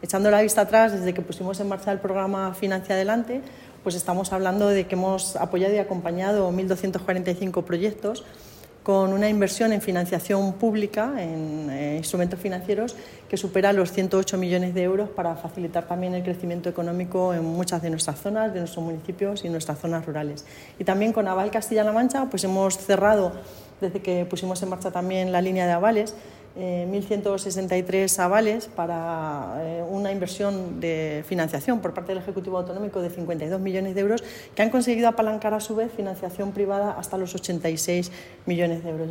Echando la vista atrás, desde que pusimos en marcha el programa Financia Adelante, pues estamos hablando de que hemos apoyado y acompañado 1.245 proyectos con una inversión en financiación pública, en instrumentos financieros, que supera los 108 millones de euros para facilitar también el crecimiento económico en muchas de nuestras zonas, de nuestros municipios y nuestras zonas rurales. Y también con Aval Castilla-La Mancha pues hemos cerrado, desde que pusimos en marcha también la línea de avales, 1.163 avales para una inversión de financiación por parte del Ejecutivo Autonómico de 52 millones de euros, que han conseguido apalancar a su vez financiación privada hasta los 86 millones de euros.